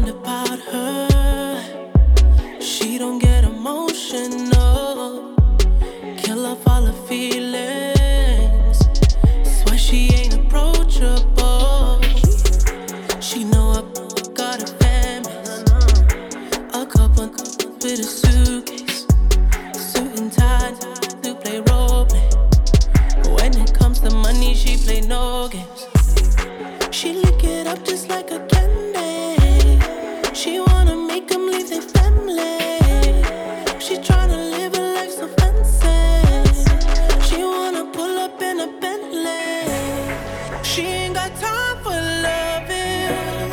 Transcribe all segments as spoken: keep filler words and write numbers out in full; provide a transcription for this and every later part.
mind about her. She don't get emotional. Kill off all her feelings. Swear she ain't approachable. She know I got a family. A couple with a suitcase, suit and tie to play role play. When it comes to money, she play no games. She lick it up just like a candy. She wanna make them leave their family. She tryna live a life so fancy. She wanna pull up in a Bentley. She ain't got time for loving.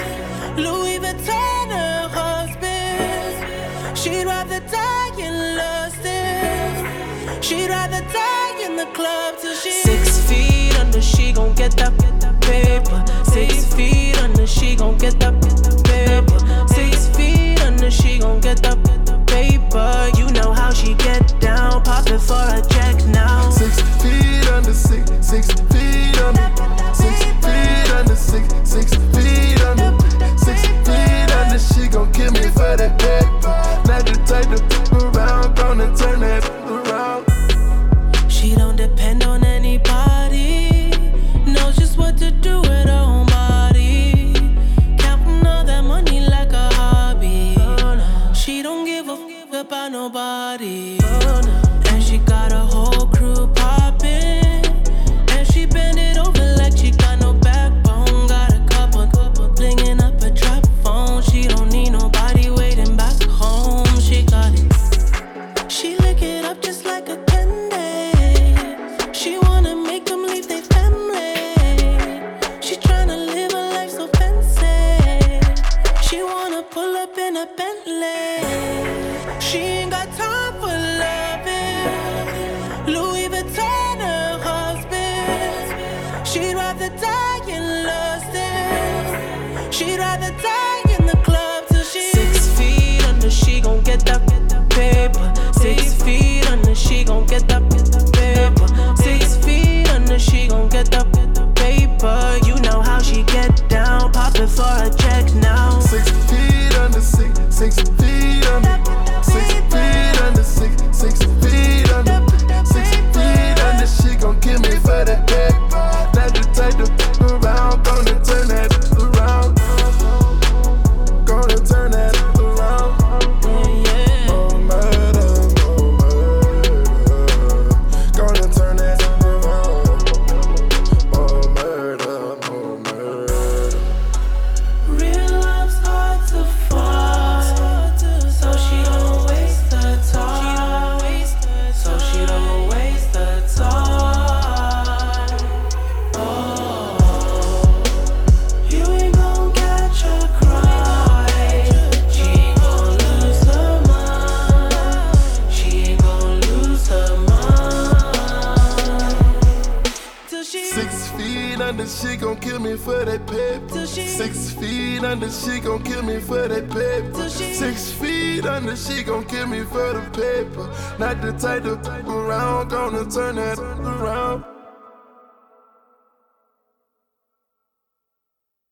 Louis Vuitton her husband. She'd rather die in lusting. She'd rather die in the club till she six feet under. She gon' get that paper. Six feet under. She gon' get that paper. Six feet under. She gon' get that paper. You know how she get down. Pop it for a check now. Six feet under. Six, six feet under. Six feet under. Six, six feet under. Six feet under. She gon' kill me for that paper. Not the type to f around, gonna turn that around. She don't depend on anybody. Knows just what to do with her own body. Counting all that money like a hobby. She don't give a f about nobody. And she got a whole crew poppin'. And she bend it over like she got no backbone. Got a couple, couple blingin' up a trap phone. She don't need nobody waiting back home. She got it. She lick it up just like a candy. She wanna make them leave their family. She tryna live a life so fancy. She wanna pull up in a Bentley. She ain't got time for loving. Louis Vuitton her husband. She'd rather die in lusting. She'd rather die in the club till she six feet under. She gon' get that paper. Six feet under. She gon' get that paper. Six feet under. She gon' get that paper. You know how she get down. Pop it for a check now. Six feet under. Six, six feet under. Six feet under. Six, six feet under. Six feet under. She gon' kill me for that paper. Not the type to f around, gonna turn that around. Gonna turn that around. More murder, more murder. Gonna turn that around. More murder, more murder. Real love's hard to find, so she don't waste her time. So she don't waste her time. Oh, you ain't gon' catch her crying. She ain't gon' lose her mind. She ain't gon' lose her mind till she Six feet under, she gon' kill me for that paper. till she Six feet under, she gon' kill me for that paper. Six feet under, she gon' kill me for the paper. Not the type to f around, gonna turn that around.